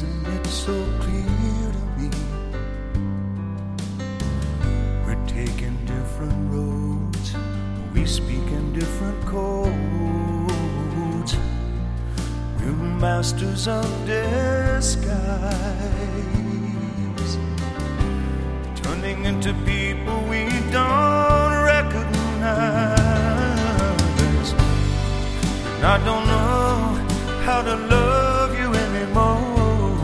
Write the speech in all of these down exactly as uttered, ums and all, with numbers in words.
Isn't it so clear to me? We're taking different roads, we speak in different codes. We're masters of disguise, turning into people we don't recognize. And I don't know how to love you anymore.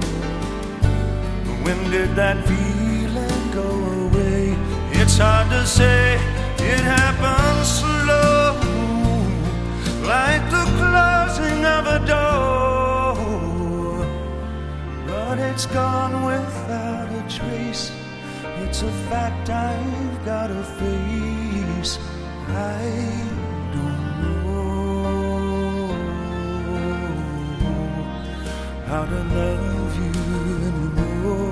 When did that feeling go away? It's hard to say, it happens slow, like the closing of a door. But it's gone without a trace. It's a fact I've got to face. I don't know how to love you anymore.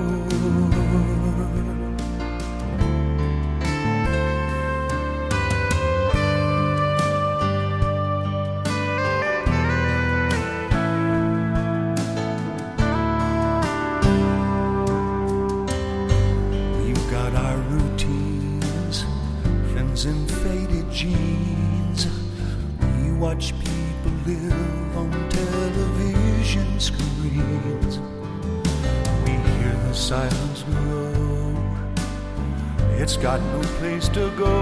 We've got our routines, friends in faded jeans. We watch people live on television screens. We hear the silence grow. It's got no place to go.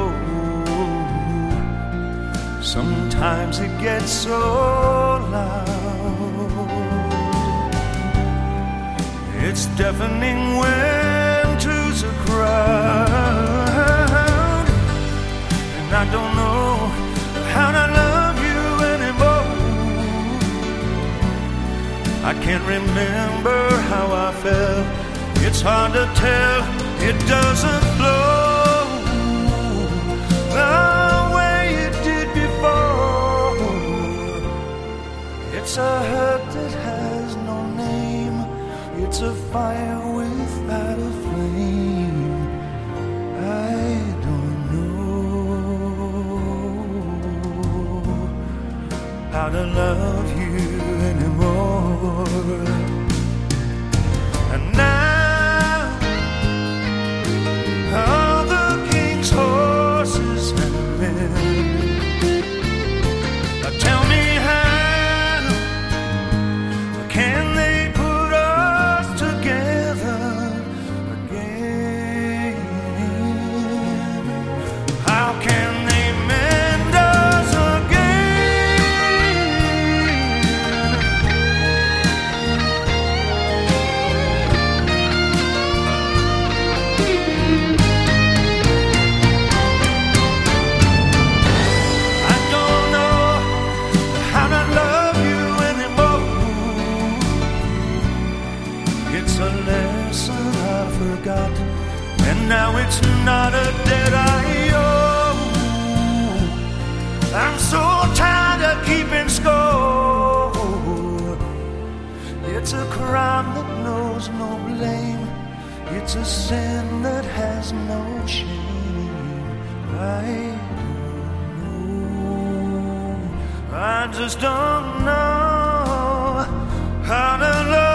Sometimes it gets so loud, it's deafening when two's a crowd. And I don't know how to love you anymore. I can't remember how I felt. It's hard to tell, it doesn't flow the way it did before. It's a hurt that has no name. It's a fire without a flame. I don't know how to love you anymore. And now all the king's horses and men, now tell me how can they put us together again? How can they mend us I don't know how to love you anymore. It's a lesson I forgot, and now it's not a debt I owe. I'm so tired of keeping score. It's a crime that knows no blame. It's a sin that has no shame. I don't know, I just don't know how to love